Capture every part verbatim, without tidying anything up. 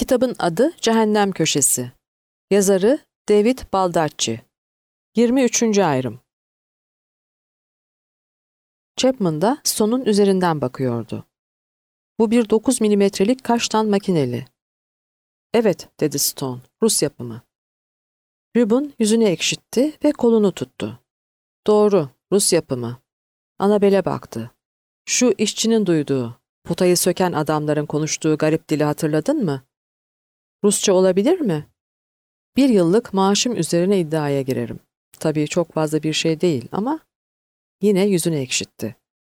Kitabın adı Cehennem Köşesi. Yazarı David Baldacci. yirmi üçüncü ayrım. Chapman da Stone'un üzerinden bakıyordu. Bu bir dokuz milimetrelik kaştan makineli. Evet, dedi Stone, Rus yapımı. Reuben yüzünü ekşitti ve kolunu tuttu. Doğru, Rus yapımı. Annabel'e baktı. Şu işçinin duyduğu, potayı söken adamların konuştuğu garip dili hatırladın mı? Rusça olabilir mi? Bir yıllık maaşım üzerine iddiaya girerim. Tabii çok fazla bir şey değil ama yine yüzünü ekşitti.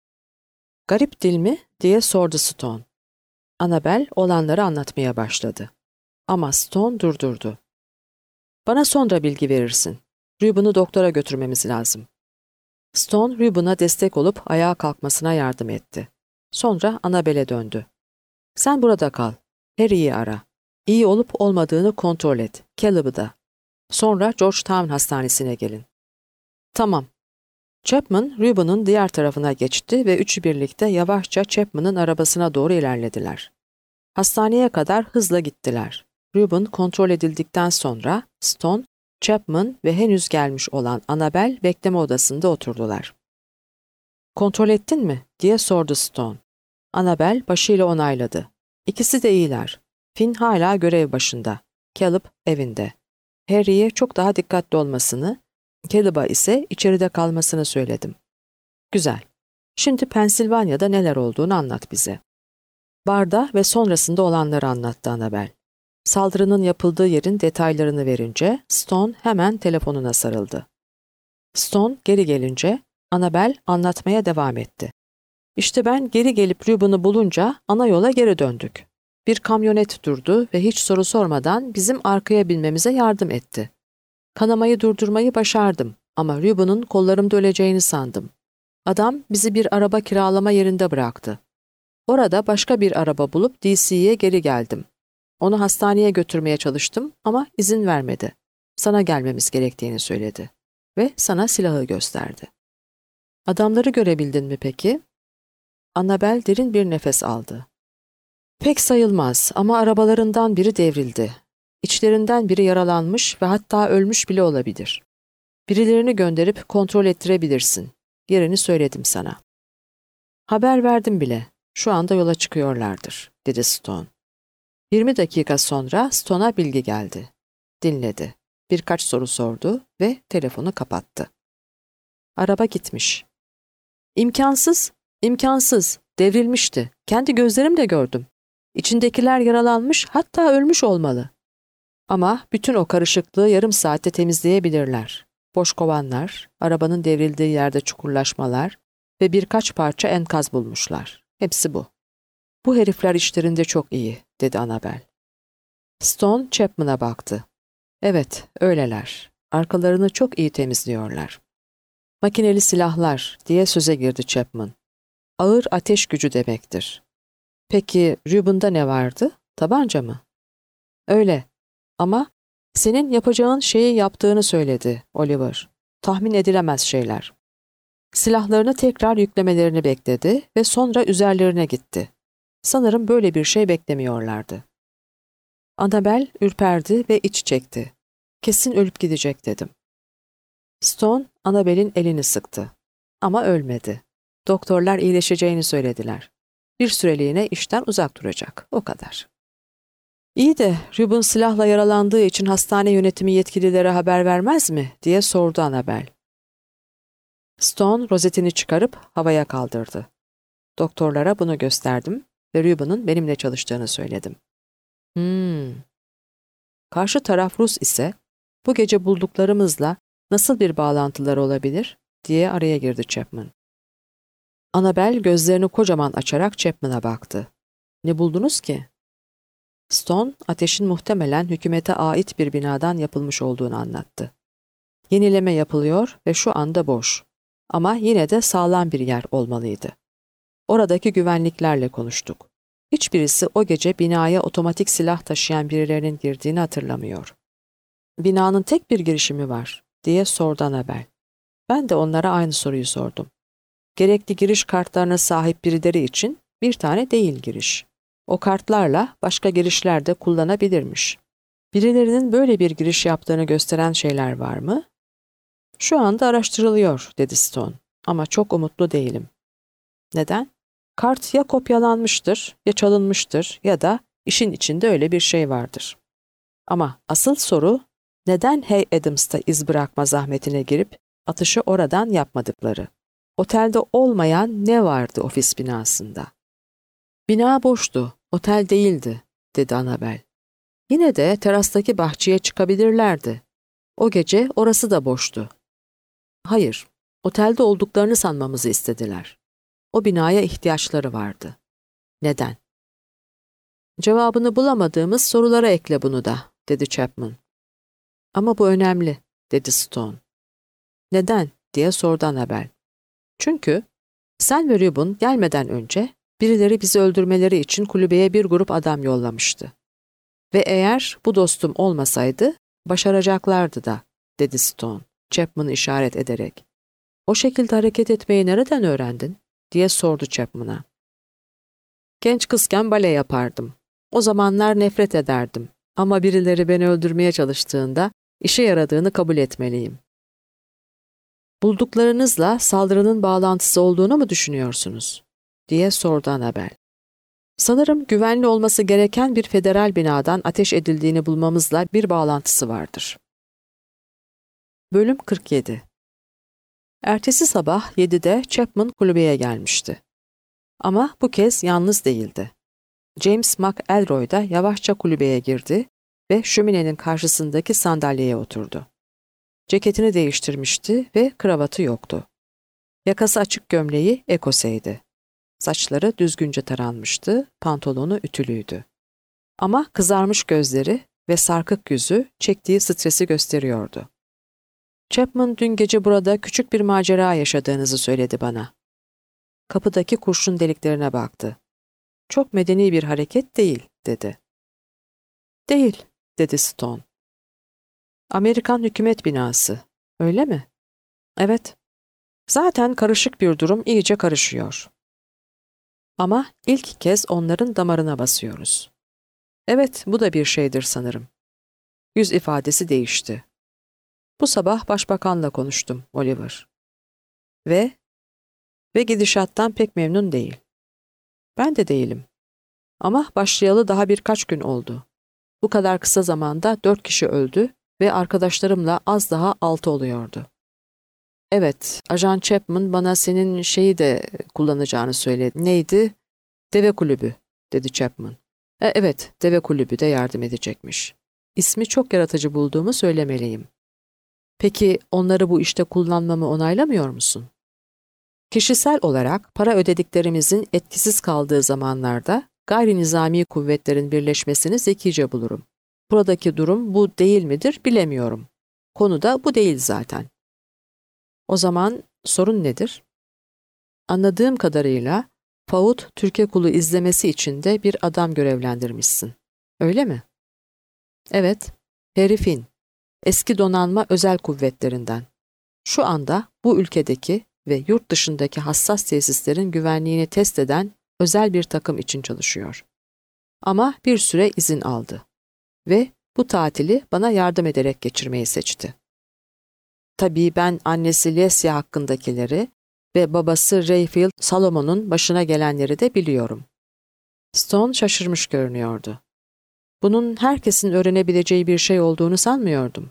Garip dil mi? Diye sordu Stone. Annabel olanları anlatmaya başladı. Ama Stone durdurdu. Bana sonra bilgi verirsin. Reuben'ı doktora götürmemiz lazım. Stone, Reuben'a destek olup ayağa kalkmasına yardım etti. Sonra Annabel'e döndü. Sen burada kal. Harry'i ara. İyi olup olmadığını kontrol et. Caleb'ı da. Sonra Georgetown Hastanesi'ne gelin. Tamam. Chapman, Reuben'ın diğer tarafına geçti ve üçü birlikte yavaşça Chapman'ın arabasına doğru ilerlediler. Hastaneye kadar hızla gittiler. Reuben kontrol edildikten sonra Stone, Chapman ve henüz gelmiş olan Annabel bekleme odasında oturdular. Kontrol ettin mi? Diye sordu Stone. Annabel başıyla onayladı. İkisi de iyiler. Finn hala görev başında. Caleb evinde. Harry'ye çok daha dikkatli olmasını, Caleb'a ise içeride kalmasını söyledim. Güzel. Şimdi Pensilvanya'da neler olduğunu anlat bize. Barda ve sonrasında olanları anlattı Annabel. Saldırının yapıldığı yerin detaylarını verince Stone hemen telefonuna sarıldı. Stone geri gelince Annabel anlatmaya devam etti. İşte ben geri gelip Reuben'ı bulunca ana yola geri döndük. Bir kamyonet durdu ve hiç soru sormadan bizim arkaya binmemize yardım etti. Kanamayı durdurmayı başardım ama Reuben'ın kollarımda öleceğini sandım. Adam bizi bir araba kiralama yerinde bıraktı. Orada başka bir araba bulup D C'ye geri geldim. Onu hastaneye götürmeye çalıştım ama izin vermedi. Sana gelmemiz gerektiğini söyledi ve sana silahı gösterdi. Adamları görebildin mi peki? Annabel derin bir nefes aldı. Pek sayılmaz ama arabalarından biri devrildi. İçlerinden biri yaralanmış ve hatta ölmüş bile olabilir. Birilerini gönderip kontrol ettirebilirsin. Yerini söyledim sana. Haber verdim bile. Şu anda yola çıkıyorlardır, dedi Stone. Yirmi dakika sonra Stone'a bilgi geldi. Dinledi. Birkaç soru sordu ve telefonu kapattı. Araba gitmiş. İmkansız, imkansız. Devrilmişti. Kendi gözlerimle gördüm. İçindekiler yaralanmış, hatta ölmüş olmalı. Ama bütün o karışıklığı yarım saatte temizleyebilirler. Boş kovanlar, arabanın devrildiği yerde çukurlaşmalar ve birkaç parça enkaz bulmuşlar. Hepsi bu. Bu herifler işlerinde çok iyi, dedi Annabel. Stone, Chapman'a baktı. Evet, öyleler. Arkalarını çok iyi temizliyorlar. Makineli silahlar, diye söze girdi Chapman. Ağır ateş gücü demektir. Peki Reuben'da ne vardı? Tabanca mı? Öyle. Ama senin yapacağın şeyi yaptığını söyledi Oliver. Tahmin edilemez şeyler. Silahlarını tekrar yüklemelerini bekledi ve sonra üzerlerine gitti. Sanırım böyle bir şey beklemiyorlardı. Annabel ürperdi ve iç çekti. Kesin ölüp gidecek dedim. Stone, Annabel'in elini sıktı. Ama ölmedi. Doktorlar iyileşeceğini söylediler. Bir süreliğine işten uzak duracak. O kadar. İyi de Reuben silahla yaralandığı için hastane yönetimi yetkililere haber vermez mi? Diye sordu Annabel. Stone rozetini çıkarıp havaya kaldırdı. Doktorlara bunu gösterdim ve Reuben'ın benimle çalıştığını söyledim. Hmm. Karşı taraf Rus ise bu gece bulduklarımızla nasıl bir bağlantıları olabilir? Diye araya girdi Chapman. Annabel gözlerini kocaman açarak Chapman'a baktı. Ne buldunuz ki? Stone, ateşin muhtemelen hükümete ait bir binadan yapılmış olduğunu anlattı. Yenileme yapılıyor ve şu anda boş. Ama yine de sağlam bir yer olmalıydı. Oradaki güvenliklerle konuştuk. Hiçbirisi o gece binaya otomatik silah taşıyan birilerinin girdiğini hatırlamıyor. Binanın tek bir girişimi var, diye sordu Annabel. Ben de onlara aynı soruyu sordum. Gerekli giriş kartlarına sahip birileri için bir tane değil giriş. O kartlarla başka girişler de kullanabilirmiş. Birilerinin böyle bir giriş yaptığını gösteren şeyler var mı? Şu anda araştırılıyor, dedi Stone. Ama çok umutlu değilim. Neden? Kart ya kopyalanmıştır, ya çalınmıştır ya da işin içinde öyle bir şey vardır. Ama asıl soru, neden Hay Adams'ta iz bırakma zahmetine girip atışı oradan yapmadıkları? Otelde olmayan ne vardı ofis binasında? Bina boştu, otel değildi, dedi Annabel. Yine de terastaki bahçeye çıkabilirlerdi. O gece orası da boştu. Hayır, otelde olduklarını sanmamızı istediler. O binaya ihtiyaçları vardı. Neden? Cevabını bulamadığımız sorulara ekle bunu da, dedi Chapman. Ama bu önemli, dedi Stone. Neden, diye sordu Annabel. Çünkü sen ve Reuben gelmeden önce birileri bizi öldürmeleri için kulübeye bir grup adam yollamıştı. Ve eğer bu dostum olmasaydı, başaracaklardı da, dedi Stone, Chapman'ı işaret ederek. O şekilde hareket etmeyi nereden öğrendin, diye sordu Chapman'a. Genç kızken bale yapardım. O zamanlar nefret ederdim. Ama birileri beni öldürmeye çalıştığında işe yaradığını kabul etmeliyim. Bulduklarınızla saldırının bağlantısı olduğunu mu düşünüyorsunuz, diye sordu Annabel. Sanırım güvenli olması gereken bir federal binadan ateş edildiğini bulmamızla bir bağlantısı vardır. Bölüm kırk yedi. Ertesi sabah yedide Chapman kulübeye gelmişti. Ama bu kez yalnız değildi. James McElroy da yavaşça kulübeye girdi ve şöminenin karşısındaki sandalyeye oturdu. Ceketini değiştirmişti ve kravatı yoktu. Yakası açık gömleği ekoseydi. Saçları düzgünce taranmıştı, pantolonu ütülüydü. Ama kızarmış gözleri ve sarkık yüzü çektiği stresi gösteriyordu. Chapman dün gece burada küçük bir macera yaşadığınızı söyledi bana. Kapıdaki kurşun deliklerine baktı. Çok medeni bir hareket değil, dedi. Değil, dedi Stone. Amerikan hükümet binası, öyle mi? Evet. Zaten karışık bir durum iyice karışıyor. Ama ilk kez onların damarına basıyoruz. Evet, bu da bir şeydir sanırım. Yüz ifadesi değişti. Bu sabah başbakanla konuştum, Oliver. Ve, ve gidişattan pek memnun değil. Ben de değilim. Ama başlayalı daha birkaç gün oldu. Bu kadar kısa zamanda dört kişi öldü ve arkadaşlarımla az daha altı oluyordu. Evet, Ajan Chapman bana senin şeyi de kullanacağını söyledi. Neydi? Deve kulübü, dedi Chapman. E, evet, deve kulübü de yardım edecekmiş. İsmi çok yaratıcı bulduğumu söylemeliyim. Peki onları bu işte kullanmamı onaylamıyor musun? Kişisel olarak para ödediklerimizin etkisiz kaldığı zamanlarda gayri nizami kuvvetlerin birleşmesini zekice bulurum. Buradaki durum bu değil midir bilemiyorum. Konu da bu değil zaten. O zaman sorun nedir? Anladığım kadarıyla Faud Türkiye Kulu izlemesi için de bir adam görevlendirmişsin. Öyle mi? Evet, herifin, eski donanma özel kuvvetlerinden. Şu anda bu ülkedeki ve yurt dışındaki hassas tesislerin güvenliğini test eden özel bir takım için çalışıyor. Ama bir süre izin aldı. Ve bu tatili bana yardım ederek geçirmeyi seçti. Tabii ben annesi Lesya hakkındakileri ve babası Rayfield Salomon'un başına gelenleri de biliyorum. Stone şaşırmış görünüyordu. Bunun herkesin öğrenebileceği bir şey olduğunu sanmıyordum.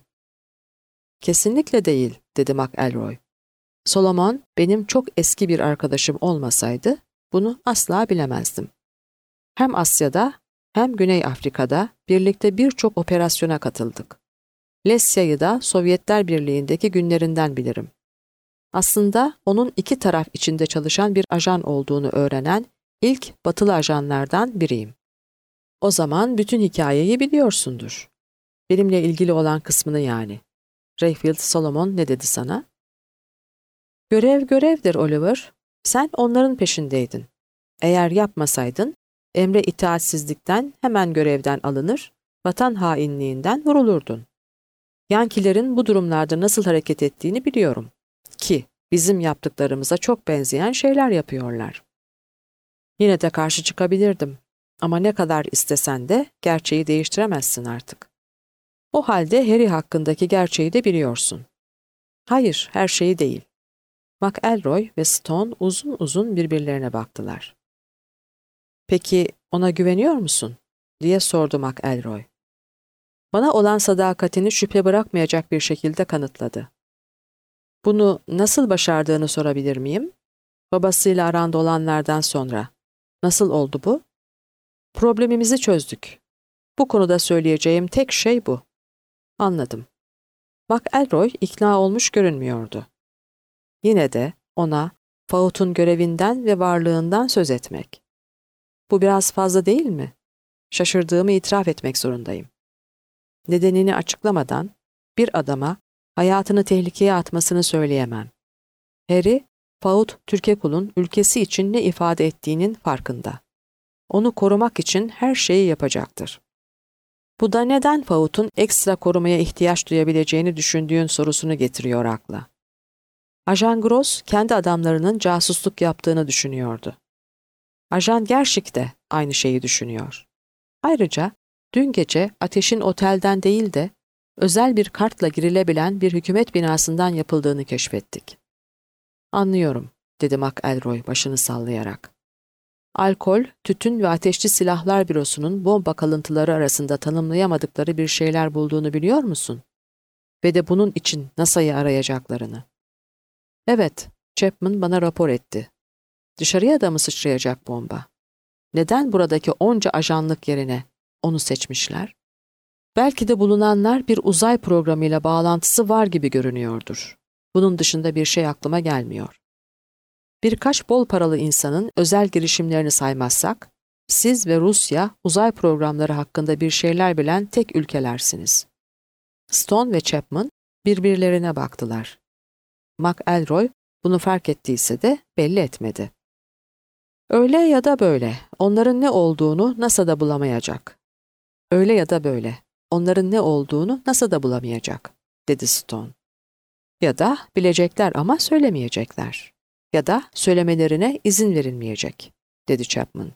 Kesinlikle değil, dedi McElroy. Solomon benim çok eski bir arkadaşım olmasaydı bunu asla bilemezdim. Hem Asya'da hem Güney Afrika'da birlikte birçok operasyona katıldık. Lesya'yı da Sovyetler Birliği'ndeki günlerinden bilirim. Aslında onun iki taraf içinde çalışan bir ajan olduğunu öğrenen ilk batılı ajanlardan biriyim. O zaman bütün hikayeyi biliyorsundur. Benimle ilgili olan kısmını yani. Rayfield Solomon ne dedi sana? Görev görevdir Oliver. Sen onların peşindeydin. Eğer yapmasaydın, emre itaatsizlikten hemen görevden alınır, vatan hainliğinden vurulurdun. Yankilerin bu durumlarda nasıl hareket ettiğini biliyorum. Ki bizim yaptıklarımıza çok benzeyen şeyler yapıyorlar. Yine de karşı çıkabilirdim. Ama ne kadar istesen de gerçeği değiştiremezsin artık. O halde Harry hakkındaki gerçeği de biliyorsun. Hayır, her şeyi değil. McElroy ve Stone uzun uzun birbirlerine baktılar. Peki ona güveniyor musun? Diye sordu McElroy. Bana olan sadakatini şüphe bırakmayacak bir şekilde kanıtladı. Bunu nasıl başardığını sorabilir miyim? Babasıyla aranda olanlardan sonra. Nasıl oldu bu? Problemimizi çözdük. Bu konuda söyleyeceğim tek şey bu. Anladım. McElroy ikna olmuş görünmüyordu. Yine de ona Faut'un görevinden ve varlığından söz etmek. Bu biraz fazla değil mi? Şaşırdığımı itiraf etmek zorundayım. Nedenini açıklamadan bir adama hayatını tehlikeye atmasını söyleyemem. Harry, Faut Türkekul'un ülkesi için ne ifade ettiğinin farkında. Onu korumak için her şeyi yapacaktır. Bu da neden Faut'un ekstra korumaya ihtiyaç duyabileceğini düşündüğün sorusunu getiriyor akla. Ajan Gross kendi adamlarının casusluk yaptığını düşünüyordu. Ajan Gershik de aynı şeyi düşünüyor. Ayrıca dün gece ateşin otelden değil de özel bir kartla girilebilen bir hükümet binasından yapıldığını keşfettik. Anlıyorum, dedi McElroy başını sallayarak. Alkol, tütün ve ateşli silahlar bürosunun bomba kalıntıları arasında tanımlayamadıkları bir şeyler bulduğunu biliyor musun? Ve de bunun için NASA'yı arayacaklarını. Evet, Chapman bana rapor etti. Dışarıya da mı sıçrayacak bomba? Neden buradaki onca ajanlık yerine onu seçmişler? Belki de bulunanlar bir uzay programıyla bağlantısı var gibi görünüyordur. Bunun dışında bir şey aklıma gelmiyor. Birkaç bol paralı insanın özel girişimlerini saymazsak, siz ve Rusya uzay programları hakkında bir şeyler bilen tek ülkelersiniz. Stone ve Chapman birbirlerine baktılar. McElroy bunu fark ettiyse de belli etmedi. Öyle ya da böyle, onların ne olduğunu NASA'da bulamayacak. Öyle ya da böyle, onların ne olduğunu NASA'da bulamayacak, dedi Stone. Ya da bilecekler ama söylemeyecekler. Ya da söylemelerine izin verilmeyecek, dedi Chapman.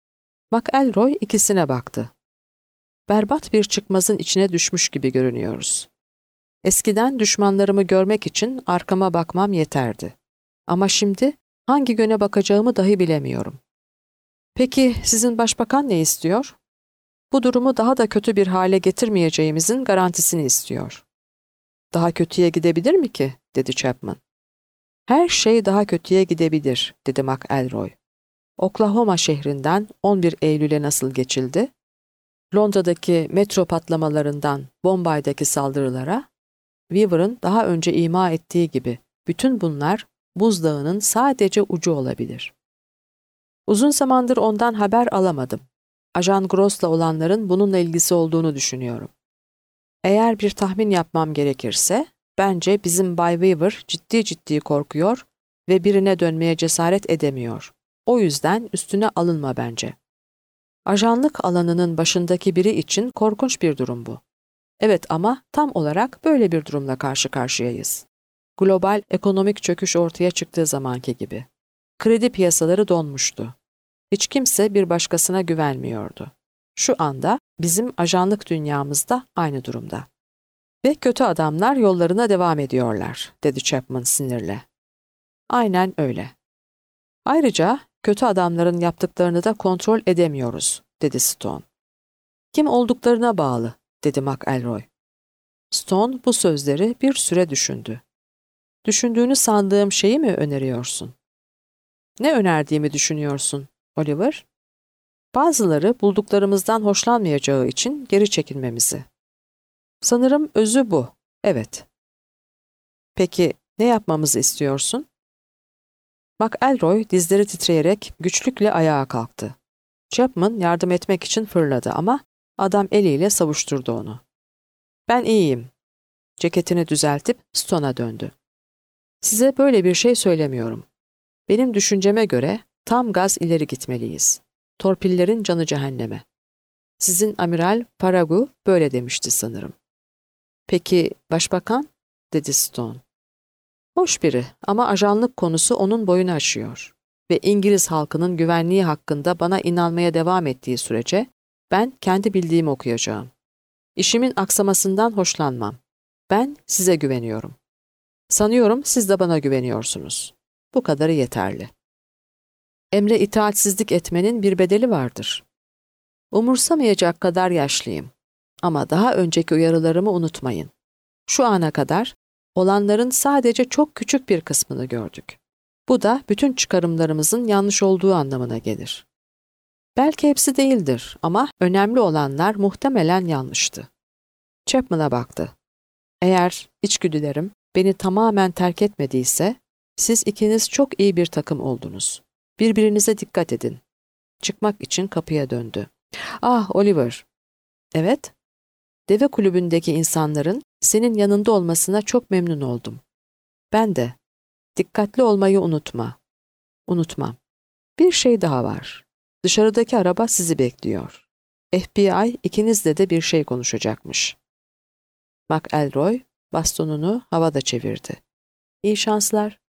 McElroy ikisine baktı. Berbat bir çıkmazın içine düşmüş gibi görünüyoruz. Eskiden düşmanlarımı görmek için arkama bakmam yeterdi. Ama şimdi hangi yöne bakacağımı dahi bilemiyorum. Peki sizin başbakan ne istiyor? Bu durumu daha da kötü bir hale getirmeyeceğimizin garantisini istiyor. Daha kötüye gidebilir mi ki? Dedi Chapman. Her şey daha kötüye gidebilir, dedi McElroy. Oklahoma şehrinden on bir Eylül'e nasıl geçildi? Londra'daki metro patlamalarından Bombay'daki saldırılara, Weaver'ın daha önce ima ettiği gibi bütün bunlar buzdağının sadece ucu olabilir. Uzun zamandır ondan haber alamadım. Ajan Gross'la olanların bununla ilgisi olduğunu düşünüyorum. Eğer bir tahmin yapmam gerekirse, bence bizim Bay Weaver ciddi ciddi korkuyor ve birine dönmeye cesaret edemiyor. O yüzden üstüne alınma bence. Ajanlık alanının başındaki biri için korkunç bir durum bu. Evet ama tam olarak böyle bir durumla karşı karşıyayız. Global ekonomik çöküş ortaya çıktığı zamanki gibi. Kredi piyasaları donmuştu. Hiç kimse bir başkasına güvenmiyordu. Şu anda bizim ajanlık dünyamızda aynı durumda. Ve kötü adamlar yollarına devam ediyorlar, dedi Chapman sinirle. Aynen öyle. Ayrıca kötü adamların yaptıklarını da kontrol edemiyoruz, dedi Stone. Kim olduklarına bağlı, dedi McElroy. Stone bu sözleri bir süre düşündü. Düşündüğünü sandığım şeyi mi öneriyorsun? Ne önerdiğimi düşünüyorsun, Oliver? Bazıları bulduklarımızdan hoşlanmayacağı için geri çekilmemizi. Sanırım özü bu, evet. Peki ne yapmamızı istiyorsun? McElroy dizleri titreyerek güçlükle ayağa kalktı. Chapman yardım etmek için fırladı ama adam eliyle savuşturdu onu. Ben iyiyim. Ceketini düzeltip Stone'a döndü. Size böyle bir şey söylemiyorum. Benim düşünceme göre tam gaz ileri gitmeliyiz. Torpillerin canı cehenneme. Sizin Amiral Paragu böyle demişti sanırım. Peki başbakan? Dedi Stone. Hoş biri ama ajanlık konusu onun boyunu aşıyor. ve İngiliz halkının güvenliği hakkında bana inanmaya devam ettiği sürece ben kendi bildiğimi okuyacağım. İşimin aksamasından hoşlanmam. Ben size güveniyorum. Sanıyorum siz de bana güveniyorsunuz. Bu kadarı yeterli. Emre itaatsizlik etmenin bir bedeli vardır. Umursamayacak kadar yaşlıyım. Ama daha önceki uyarılarımı unutmayın. Şu ana kadar olanların sadece çok küçük bir kısmını gördük. Bu da bütün çıkarımlarımızın yanlış olduğu anlamına gelir. Belki hepsi değildir ama önemli olanlar muhtemelen yanlıştı. Chapman'a baktı. Eğer içgüdülerim beni tamamen terk etmediyse, siz ikiniz çok iyi bir takım oldunuz. Birbirinize dikkat edin. Çıkmak için kapıya döndü. Ah Oliver. Evet. Deve kulübündeki insanların senin yanında olmasına çok memnun oldum. Ben de. Dikkatli olmayı unutma. Unutmam. Bir şey daha var. Dışarıdaki araba sizi bekliyor. F B I ikinizle de bir şey konuşacakmış. McElroy bastonunu havada çevirdi. İyi şanslar.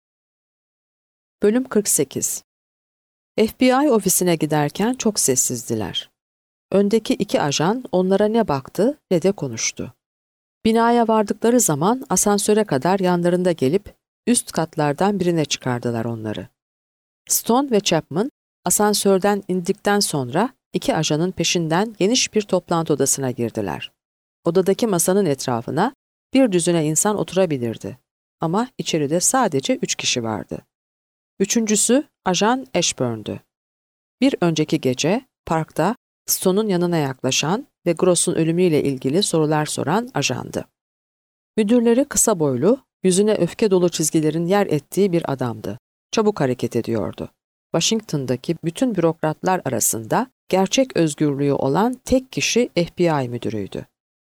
Bölüm kırk sekiz. F B I ofisine giderken çok sessizdiler. Öndeki iki ajan onlara ne baktı ne de konuştu. Binaya vardıkları zaman asansöre kadar yanlarında gelip üst katlardan birine çıkardılar onları. Stone ve Chapman asansörden indikten sonra iki ajanın peşinden geniş bir toplantı odasına girdiler. Odadaki masanın etrafına bir düzine insan oturabilirdi. Ama içeride sadece üç kişi vardı. Üçüncüsü Ajan Ashburn'du. Bir önceki gece parkta Stone'un yanına yaklaşan ve Gross'un ölümüyle ilgili sorular soran ajandı. Müdürleri kısa boylu, yüzüne öfke dolu çizgilerin yer ettiği bir adamdı. Çabuk hareket ediyordu. Washington'daki bütün bürokratlar arasında gerçek özgürlüğü olan tek kişi F B I müdürüydü.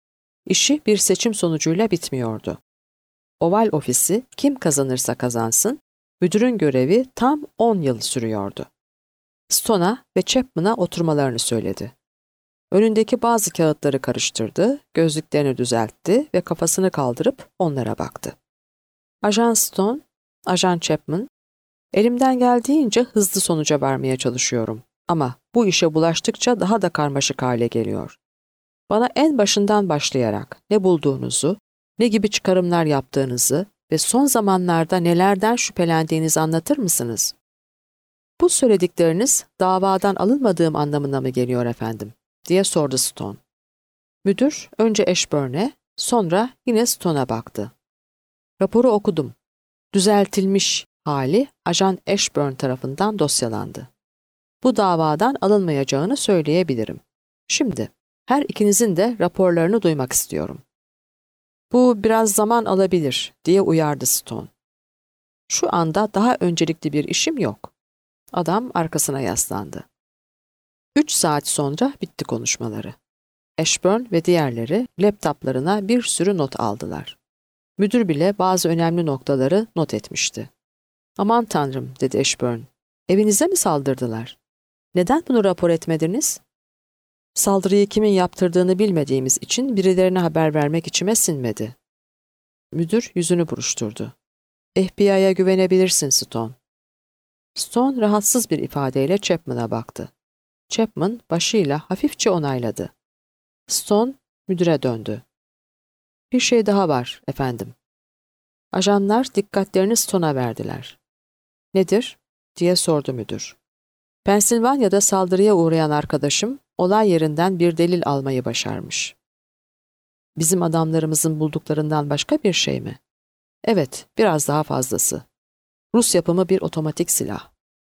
İşi bir seçim sonucuyla bitmiyordu. Oval ofisi kim kazanırsa kazansın, müdürün görevi tam on yıl sürüyordu. Stone'a ve Chapman'a oturmalarını söyledi. Önündeki bazı kağıtları karıştırdı, gözlüklerini düzeltti ve kafasını kaldırıp onlara baktı. Ajan Stone, Ajan Chapman, elimden geldiğince hızlı sonuca varmaya çalışıyorum ama bu işe bulaştıkça daha da karmaşık hale geliyor. Bana en başından başlayarak ne bulduğunuzu, ne gibi çıkarımlar yaptığınızı ve son zamanlarda nelerden şüphelendiğinizi anlatır mısınız? Bu söyledikleriniz davadan alınmadığım anlamına mı geliyor efendim? Diye sordu Stone. Müdür önce Ashburn'e, sonra yine Stone'a baktı. Raporu okudum. Düzeltilmiş hali Ajan Ashburn tarafından dosyalandı. Bu davadan alınmayacağını söyleyebilirim. Şimdi her ikinizin de raporlarını duymak istiyorum. Bu biraz zaman alabilir diye uyardı Stone. Şu anda daha öncelikli bir işim yok. Adam arkasına yaslandı. Üç saat sonra bitti konuşmaları. Ashburn ve diğerleri laptoplarına bir sürü not aldılar. Müdür bile bazı önemli noktaları not etmişti. Aman tanrım, dedi Ashburn. Evinize mi saldırdılar? Neden bunu rapor etmediniz? Saldırıyı kimin yaptırdığını bilmediğimiz için birilerine haber vermek içime sinmedi. Müdür yüzünü buruşturdu. F B I'ye güvenebilirsin Stone. Stone rahatsız bir ifadeyle Chapman'a baktı. Chapman başıyla hafifçe onayladı. Stone müdüre döndü. Bir şey daha var efendim. Ajanlar dikkatlerini Stone'a verdiler. Nedir? Diye sordu müdür. Pensilvanya'da saldırıya uğrayan arkadaşım olay yerinden bir delil almayı başarmış. Bizim adamlarımızın bulduklarından başka bir şey mi? Evet, biraz daha fazlası. Rus yapımı bir otomatik silah.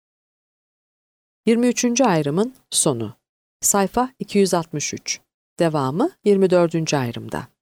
yirmi üçüncü ayrımın sonu. Sayfa iki yüz altmış üç. Devamı yirmi dördüncü ayrımda.